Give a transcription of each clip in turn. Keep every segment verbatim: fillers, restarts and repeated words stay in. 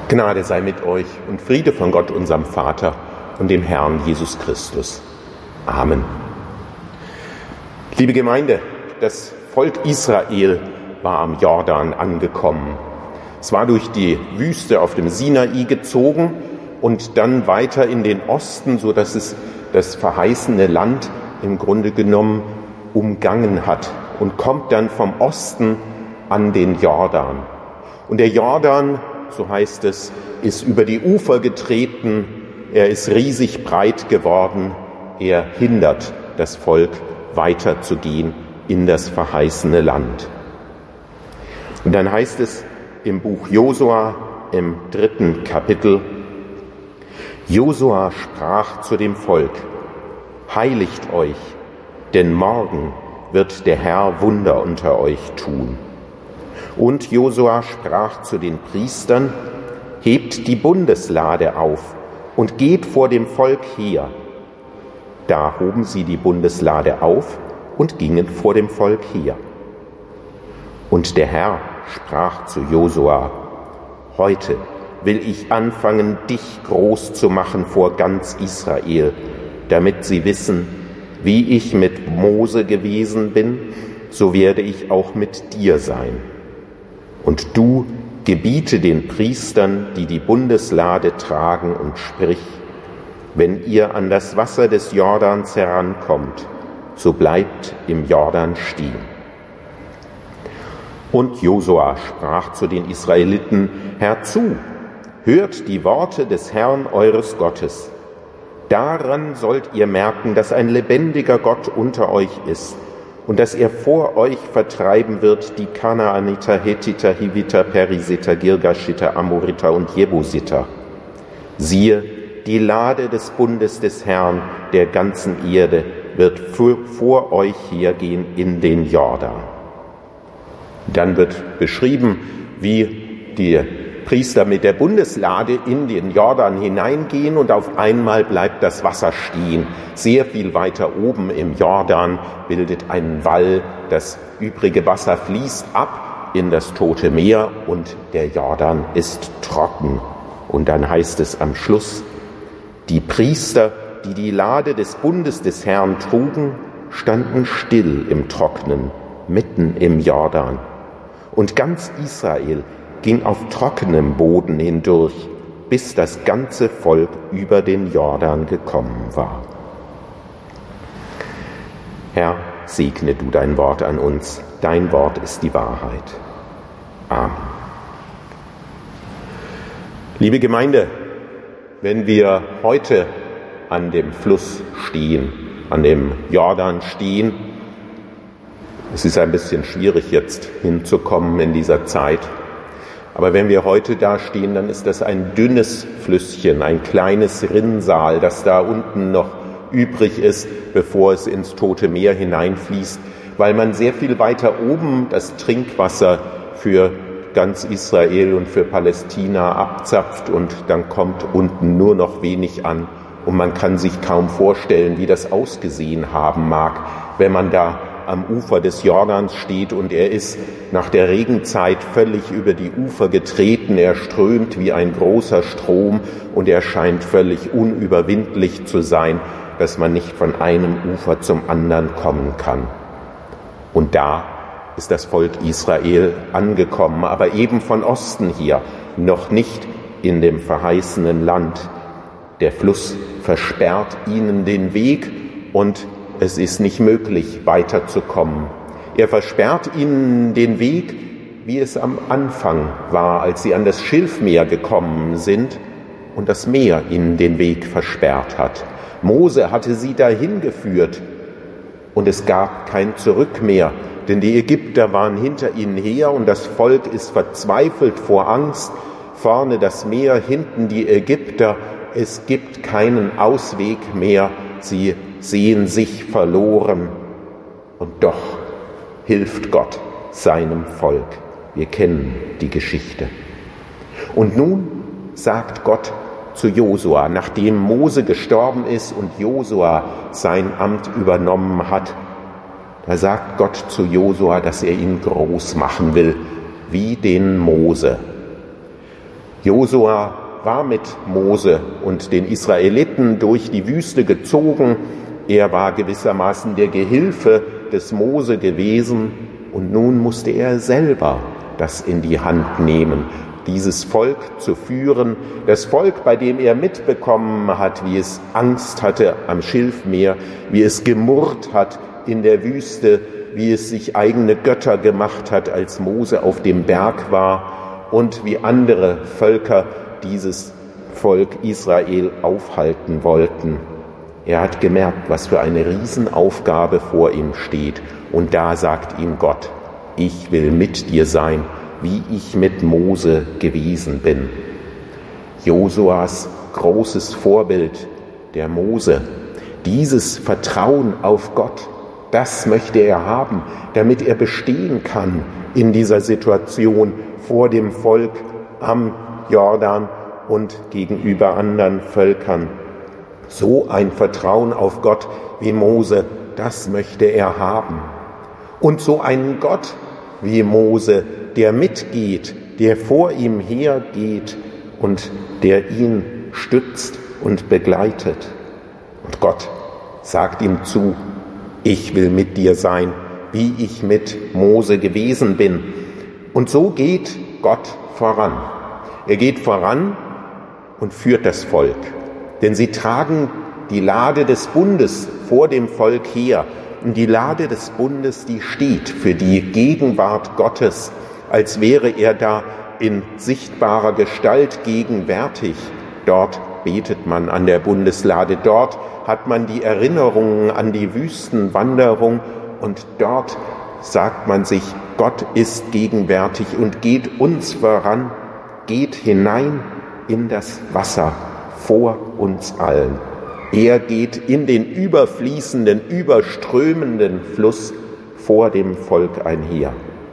Gnade sei mit euch und Friede von Gott, unserem Vater und dem Herrn Jesus Christus. Amen. Liebe Gemeinde, das Volk Israel war am Jordan angekommen. Es war durch die Wüste auf dem Sinai gezogen und dann weiter in den Osten, so dass es das verheißene Land im Grunde genommen umgangen hat und kommt dann vom Osten an den Jordan. Und der Jordan, so heißt es, ist über die Ufer getreten, er ist riesig breit geworden, er hindert das Volk weiterzugehen in das verheißene Land. Und dann heißt es im Buch Josua im dritten Kapitel: Josua sprach zu dem Volk: Heiligt euch, denn morgen wird der Herr Wunder unter euch tun. Und Josua sprach zu den Priestern: Hebt die Bundeslade auf und geht vor dem Volk her. Da hoben sie die Bundeslade auf und gingen vor dem Volk her. Und der Herr sprach zu Josua: Heute will ich anfangen, dich groß zu machen vor ganz Israel, damit sie wissen, wie ich mit Mose gewesen bin, so werde ich auch mit dir sein. Und du gebiete den Priestern, die die Bundeslade tragen, und sprich: Wenn ihr an das Wasser des Jordans herankommt, so bleibt im Jordan stehen. Und Josua sprach zu den Israeliten: Herzu, hört die Worte des Herrn eures Gottes. Daran sollt ihr merken, dass ein lebendiger Gott unter euch ist und dass er vor euch vertreiben wird die Kanaaniter, Hethiter, Hiviter, Perisiter, Girgashiter, Amoriter und Jebusiter. Siehe, die Lade des Bundes des Herrn der ganzen Erde wird vor, vor euch hergehen in den Jordan. Dann wird beschrieben, wie die Priester mit der Bundeslade in den Jordan hineingehen und auf einmal bleibt das Wasser stehen. Sehr viel weiter oben im Jordan bildet einen Wall, das übrige Wasser fließt ab in das Tote Meer und der Jordan ist trocken. Und dann heißt es am Schluss: Die Priester, die die Lade des Bundes des Herrn trugen, standen still im Trocknen, mitten im Jordan. Und ganz Israel ging auf trockenem Boden hindurch, bis das ganze Volk über den Jordan gekommen war. Herr, segne du dein Wort an uns. Dein Wort ist die Wahrheit. Amen. Liebe Gemeinde, wenn wir heute an dem Fluss stehen, an dem Jordan stehen, es ist ein bisschen schwierig jetzt hinzukommen in dieser Zeit, aber wenn wir heute da stehen, dann ist das ein dünnes Flüsschen, ein kleines Rinnsal, das da unten noch übrig ist, bevor es ins Tote Meer hineinfließt, weil man sehr viel weiter oben das Trinkwasser für ganz Israel und für Palästina abzapft und dann kommt unten nur noch wenig an und man kann sich kaum vorstellen, wie das ausgesehen haben mag, wenn man da am Ufer des Jordans steht und er ist nach der Regenzeit völlig über die Ufer getreten, er strömt wie ein großer Strom und er scheint völlig unüberwindlich zu sein, dass man nicht von einem Ufer zum anderen kommen kann. Und da ist das Volk Israel angekommen, aber eben von Osten her, noch nicht in dem verheißenen Land. Der Fluss versperrt ihnen den Weg und es ist nicht möglich, weiterzukommen. Er versperrt ihnen den Weg, wie es am Anfang war, als sie an das Schilfmeer gekommen sind und das Meer ihnen den Weg versperrt hat. Mose hatte sie dahin geführt und es gab kein Zurück mehr, denn die Ägypter waren hinter ihnen her und das Volk ist verzweifelt vor Angst. Vorne das Meer, hinten die Ägypter. Es gibt keinen Ausweg mehr. Sie sehen sich verloren. Und doch hilft Gott seinem Volk. Wir kennen die Geschichte. Und nun sagt Gott zu Josua, nachdem Mose gestorben ist und Josua sein Amt übernommen hat, da sagt Gott zu Josua, dass er ihn groß machen will, wie den Mose. Josua war mit Mose und den Israeliten durch die Wüste gezogen. Er war gewissermaßen der Gehilfe des Mose gewesen und nun musste er selber das in die Hand nehmen, dieses Volk zu führen, das Volk, bei dem er mitbekommen hat, wie es Angst hatte am Schilfmeer, wie es gemurrt hat in der Wüste, wie es sich eigene Götter gemacht hat, als Mose auf dem Berg war und wie andere Völker dieses Volk Israel aufhalten wollten. Er hat gemerkt, was für eine Riesenaufgabe vor ihm steht. Und da sagt ihm Gott, ich will mit dir sein, wie ich mit Mose gewesen bin. Josuas großes Vorbild, der Mose, dieses Vertrauen auf Gott, das möchte er haben, damit er bestehen kann in dieser Situation vor dem Volk am Jordan und gegenüber anderen Völkern. So ein Vertrauen auf Gott wie Mose, das möchte er haben. Und so einen Gott wie Mose, der mitgeht, der vor ihm hergeht und der ihn stützt und begleitet. Und Gott sagt ihm zu, ich will mit dir sein, wie ich mit Mose gewesen bin. Und so geht Gott voran. Er geht voran und führt das Volk. Denn sie tragen die Lade des Bundes vor dem Volk her. Und die Lade des Bundes, die steht für die Gegenwart Gottes, als wäre er da in sichtbarer Gestalt gegenwärtig. Dort betet man an der Bundeslade, dort hat man die Erinnerungen an die Wüstenwanderung und dort sagt man sich, Gott ist gegenwärtig und geht uns voran, geht hinein in das Wasser vor uns allen. Er geht in den überfließenden, überströmenden Fluss vor dem Volk einher.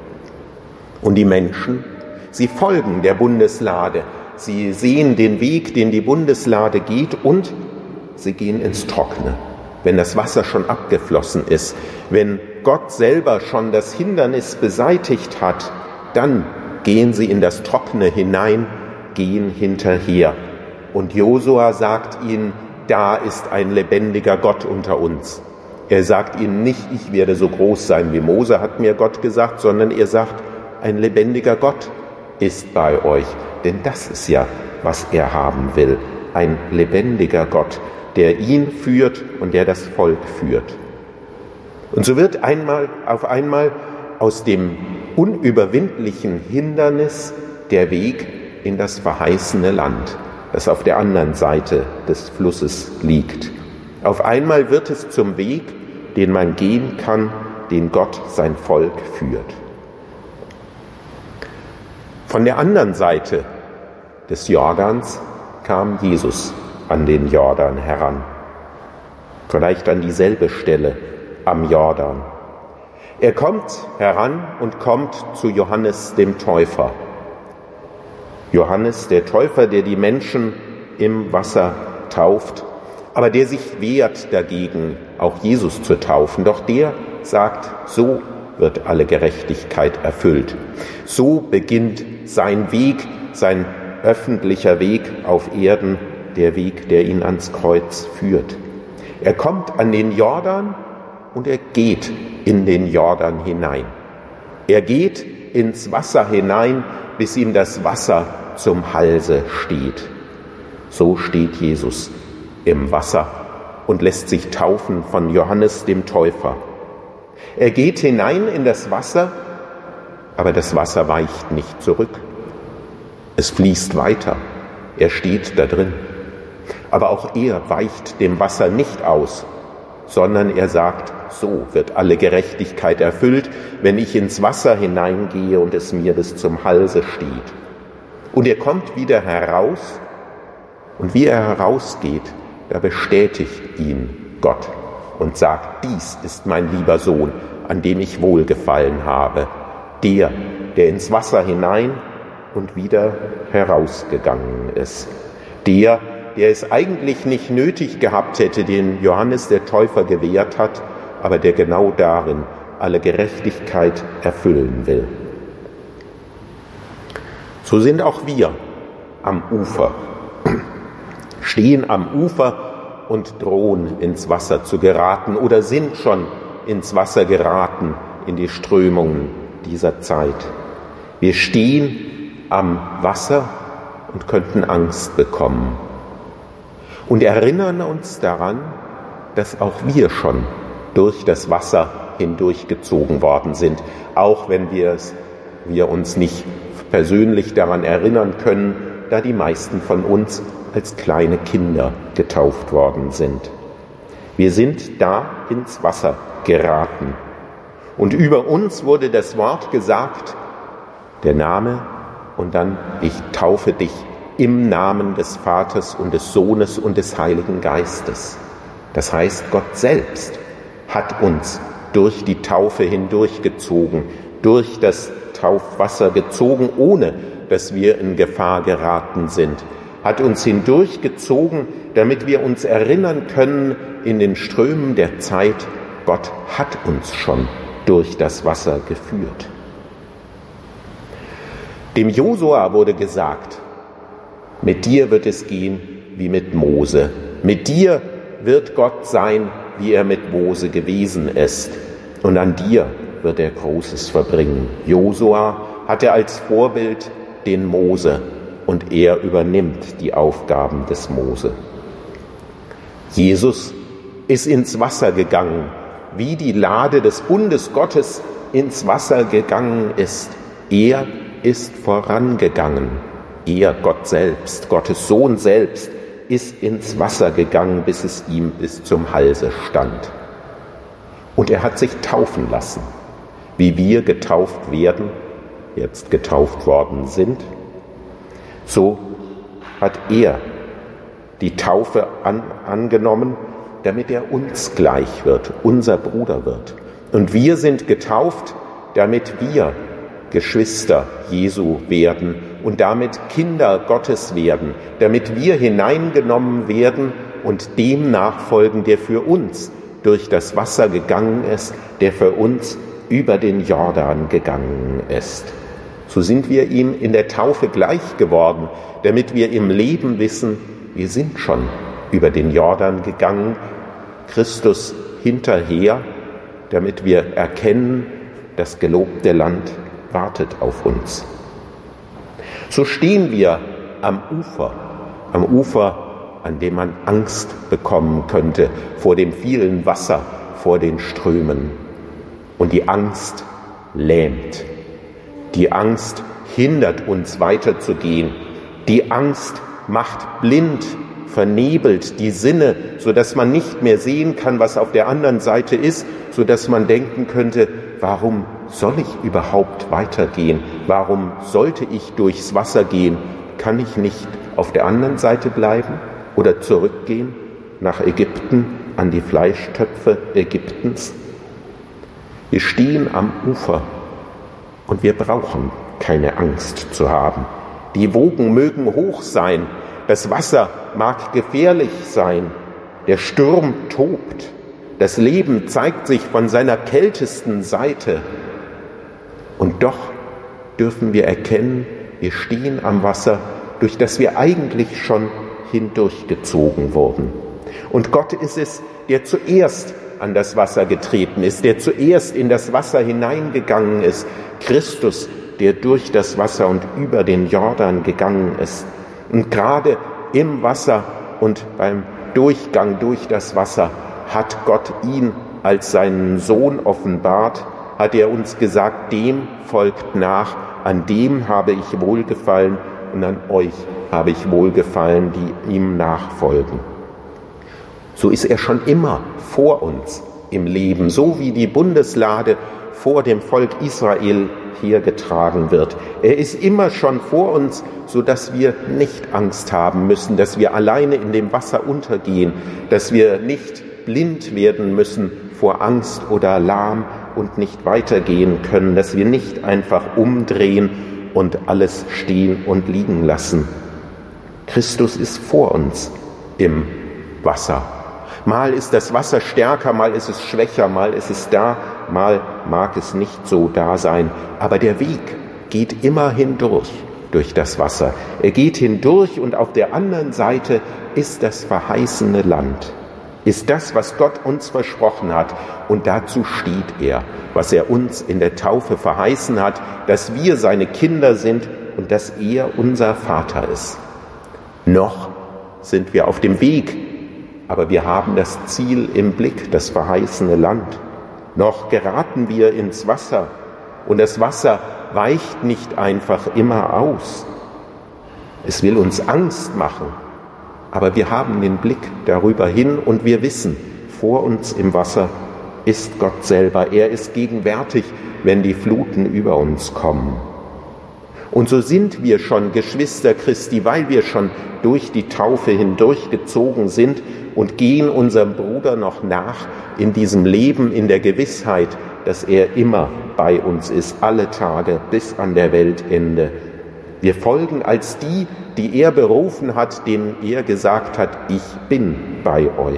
Und die Menschen, sie folgen der Bundeslade. Sie sehen den Weg, den die Bundeslade geht und sie gehen ins Trockene. Wenn das Wasser schon abgeflossen ist, wenn Gott selber schon das Hindernis beseitigt hat, dann gehen sie in das Trockene hinein, gehen hinterher. Und Josua sagt ihnen, da ist ein lebendiger Gott unter uns. Er sagt ihnen nicht, ich werde so groß sein wie Mose, hat mir Gott gesagt, sondern er sagt, ein lebendiger Gott ist bei euch. Denn das ist ja, was er haben will. Ein lebendiger Gott, der ihn führt und der das Volk führt. Und so wird einmal auf einmal aus dem unüberwindlichen Hindernis der Weg in das verheißene Land, das auf der anderen Seite des Flusses liegt. Auf einmal wird es zum Weg, den man gehen kann, den Gott sein Volk führt. Von der anderen Seite des Jordans kam Jesus an den Jordan heran. Vielleicht an dieselbe Stelle am Jordan. Er kommt heran und kommt zu Johannes dem Täufer. Johannes der Täufer, der die Menschen im Wasser tauft, aber der sich wehrt dagegen, auch Jesus zu taufen. Doch der sagt, so wird alle Gerechtigkeit erfüllt. So beginnt sein Weg, sein öffentlicher Weg auf Erden, der Weg, der ihn ans Kreuz führt. Er kommt an den Jordan und er geht in den Jordan hinein. Er geht ins Wasser hinein, bis ihm das Wasser zum Halse steht. So steht Jesus im Wasser und lässt sich taufen von Johannes dem Täufer. Er geht hinein in das Wasser, aber das Wasser weicht nicht zurück. Es fließt weiter. Er steht da drin. Aber auch er weicht dem Wasser nicht aus, sondern er sagt, so wird alle Gerechtigkeit erfüllt, wenn ich ins Wasser hineingehe und es mir bis zum Halse steht. Und er kommt wieder heraus, und wie er herausgeht, da bestätigt ihn Gott und sagt, dies ist mein lieber Sohn, an dem ich wohlgefallen habe, der, der ins Wasser hinein und wieder herausgegangen ist, der, der es eigentlich nicht nötig gehabt hätte, den Johannes der Täufer gewährt hat, aber der genau darin alle Gerechtigkeit erfüllen will. So sind auch wir am Ufer. Stehen am Ufer und drohen ins Wasser zu geraten oder sind schon ins Wasser geraten, in die Strömungen dieser Zeit. Wir stehen am Wasser und könnten Angst bekommen und erinnern uns daran, dass auch wir schon durch das Wasser hindurchgezogen worden sind, auch wenn wir, es, wir uns nicht persönlich daran erinnern können, da die meisten von uns als kleine Kinder getauft worden sind. Wir sind da ins Wasser geraten. Und über uns wurde das Wort gesagt, der Name und dann, ich taufe dich im Namen des Vaters und des Sohnes und des Heiligen Geistes. Das heißt, Gott selbst hat uns durch die Taufe hindurchgezogen, durch das Taufwasser gezogen, ohne dass wir in Gefahr geraten sind, hat uns hindurchgezogen, damit wir uns erinnern können in den Strömen der Zeit, Gott hat uns schon durch das Wasser geführt. Dem Josua wurde gesagt, mit dir wird es gehen wie mit Mose. Mit dir wird Gott sein, wie er mit Mose gewesen ist. Und an dir wird er Großes verbringen. Josua hatte als Vorbild den Mose und er übernimmt die Aufgaben des Mose. Jesus ist ins Wasser gegangen, wie die Lade des Bundes Gottes ins Wasser gegangen ist. Er ist vorangegangen. Er, Gott selbst, Gottes Sohn selbst, ist ins Wasser gegangen, bis es ihm bis zum Halse stand. Und er hat sich taufen lassen, wie wir getauft werden, jetzt getauft worden sind. So hat er die Taufe an, angenommen, damit er uns gleich wird, unser Bruder wird. Und wir sind getauft, damit wir Geschwister Jesu werden und damit Kinder Gottes werden, damit wir hineingenommen werden und dem nachfolgen, der für uns durch das Wasser gegangen ist, der für uns über den Jordan gegangen ist. So sind wir ihm in der Taufe gleich geworden, damit wir im Leben wissen, wir sind schon über den Jordan gegangen, Christus hinterher, damit wir erkennen, das gelobte Land wartet auf uns. So stehen wir am Ufer, am Ufer, an dem man Angst bekommen könnte vor dem vielen Wasser, vor den Strömen. Und die Angst lähmt. Die Angst hindert uns weiterzugehen. Die Angst macht blind, vernebelt die Sinne, sodass man nicht mehr sehen kann, was auf der anderen Seite ist, sodass man denken könnte, warum soll ich überhaupt weitergehen? Warum sollte ich durchs Wasser gehen? Kann ich nicht auf der anderen Seite bleiben oder zurückgehen nach Ägypten, an die Fleischtöpfe Ägyptens? Wir stehen am Ufer und wir brauchen keine Angst zu haben. Die Wogen mögen hoch sein, das Wasser mag gefährlich sein, der Sturm tobt, das Leben zeigt sich von seiner kältesten Seite. Und doch dürfen wir erkennen, wir stehen am Wasser, durch das wir eigentlich schon hindurchgezogen wurden. Und Gott ist es, der zuerst an das Wasser getreten ist, der zuerst in das Wasser hineingegangen ist. Christus, der durch das Wasser und über den Jordan gegangen ist. Und gerade im Wasser und beim Durchgang durch das Wasser hat Gott ihn als seinen Sohn offenbart, hat er uns gesagt, dem folgt nach, an dem habe ich wohlgefallen und an euch habe ich wohlgefallen, die ihm nachfolgen. So ist er schon immer vor uns im Leben, so wie die Bundeslade vor dem Volk Israel hergetragen wird. Er ist immer schon vor uns, sodass wir nicht Angst haben müssen, dass wir alleine in dem Wasser untergehen, dass wir nicht blind werden müssen vor Angst oder Alarm und nicht weitergehen können, dass wir nicht einfach umdrehen und alles stehen und liegen lassen. Christus ist vor uns im Wasser. Mal ist das Wasser stärker, mal ist es schwächer, mal ist es da, mal mag es nicht so da sein. Aber der Weg geht immer hindurch, durch das Wasser. Er geht hindurch und auf der anderen Seite ist das verheißene Land, ist das, was Gott uns versprochen hat. Und dazu steht er, was er uns in der Taufe verheißen hat, dass wir seine Kinder sind und dass er unser Vater ist. Noch sind wir auf dem Weg, aber wir haben das Ziel im Blick, das verheißene Land. Noch geraten wir ins Wasser und das Wasser weicht nicht einfach immer aus. Es will uns Angst machen, aber wir haben den Blick darüber hin und wir wissen, vor uns im Wasser ist Gott selber. Er ist gegenwärtig, wenn die Fluten über uns kommen. Und so sind wir schon Geschwister Christi, weil wir schon durch die Taufe hindurchgezogen sind und gehen unserem Bruder noch nach in diesem Leben, in der Gewissheit, dass er immer bei uns ist, alle Tage bis an der Weltende. Wir folgen als die, die er berufen hat, denen er gesagt hat, ich bin bei euch.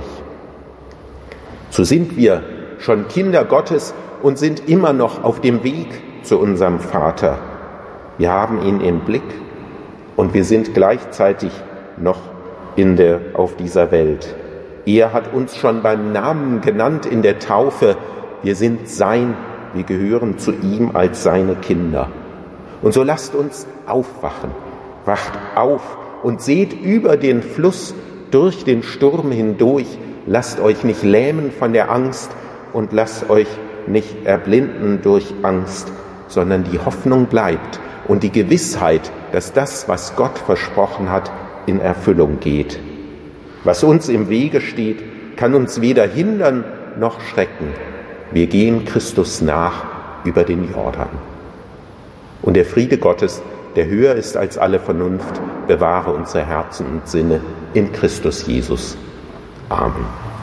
So sind wir schon Kinder Gottes und sind immer noch auf dem Weg zu unserem Vater. Wir haben ihn im Blick und wir sind gleichzeitig noch in der, auf dieser Welt. Er hat uns schon beim Namen genannt in der Taufe. Wir sind sein, wir gehören zu ihm als seine Kinder. Und so lasst uns aufwachen, wacht auf und seht über den Fluss durch den Sturm hindurch. Lasst euch nicht lähmen von der Angst und lasst euch nicht erblinden durch Angst, sondern die Hoffnung bleibt und die Gewissheit, dass das, was Gott versprochen hat, in Erfüllung geht. Was uns im Wege steht, kann uns weder hindern noch schrecken. Wir gehen Christus nach über den Jordan. Und der Friede Gottes, der höher ist als alle Vernunft, bewahre unsere Herzen und Sinne in Christus Jesus. Amen.